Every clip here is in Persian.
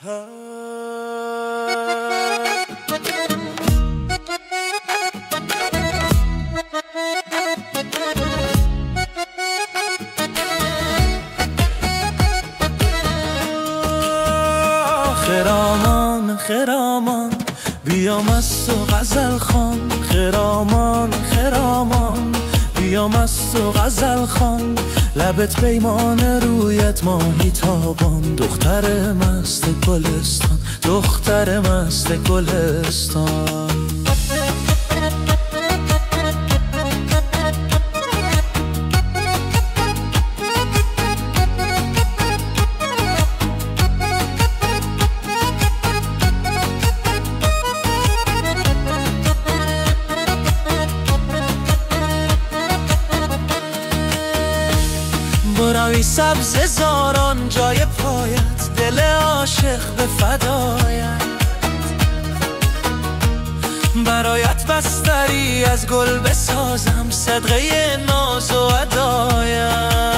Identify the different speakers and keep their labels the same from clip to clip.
Speaker 1: خرامان خرامان بیام از تو غزل خوان، خرامان خرامان بیام از تو غزل خوان، لبت پیمان رویت ماهی تابان، دختر مست گلستان، دختر مست گلستان. برای سبز زاران جای پایت، دل عاشق به فدایت، برایت بستری از گل بسازم، صدقه ناز و ادایت.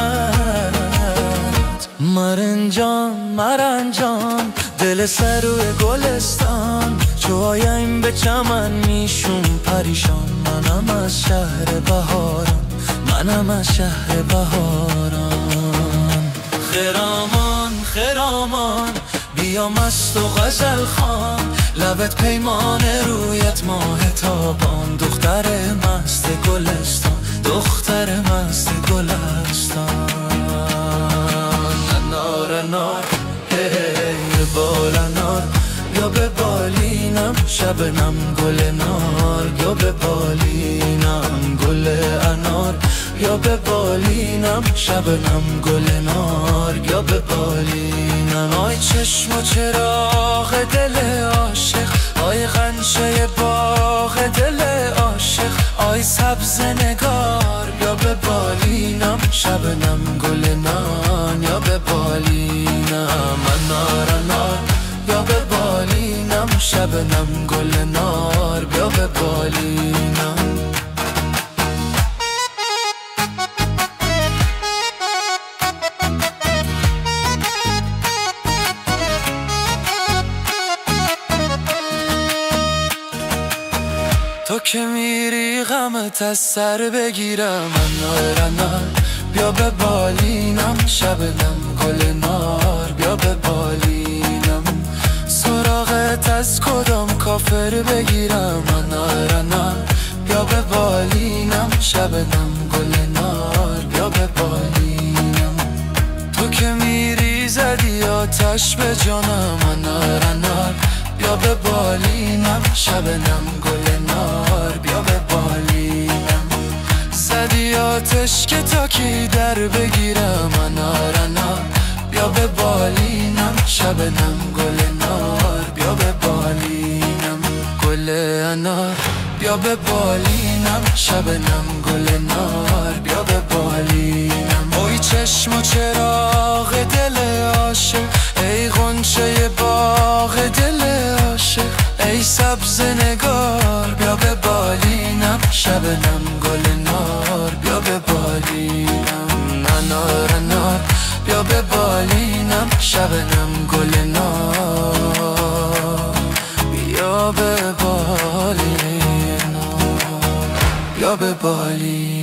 Speaker 1: مرنجان دل سر روی گلستان، جوایم به چمن میشون پریشان، منم از شهر بهاران، منم از شهر بهاران. خرامان خرامان بیام از تو غزل خوان، لبت پیمان رویت ماه تابان، دختر مست گلستان، دختر مست گلستان. انار انار هی بال انار، یا به بالینم شبنم گل نار، یا به بالینم گل انار، یا به بالینم شبنم گل نار، یا به بالینم. آی چشم و چراغ دل عاشق، آی غنچه باغ دل عاشق، آی سبز نگار، یا به بالینم شبنم گل نان، یا به بالینم. انار انار یا به بالینم شبنم گل نار، یا به بالینم. تو که میری غمت از سر بگیرم، انار انار بیا به بالینم شبنم گل نار، بیا به بالینم. سراغت از کدام کافر بگیرم، انار انار بیا به بالینم شبنم گل نار، بیا به بالینم. تو که میری زدی آتش به جانم، انار انار بیا به بالینم شبنم گل نار، بیا به بالینم. زدی آتش که تا کی در بگیرم، انار انار بیا به بالینم شبنم گل نار، بیا به بالینم. گل انار بیا به بالینم شبنم گل نار، بیا به بالینم. اوی چشم و چراغ دل عاشق، ای غنچه باغ دل عاشق، ای سبز نگار، بیا به بالینم شبنم گل نار، بیا به بالینم. انار انار بیا به بالینم شبنم گل نار، بیا به بالینم، بیا به بالینم.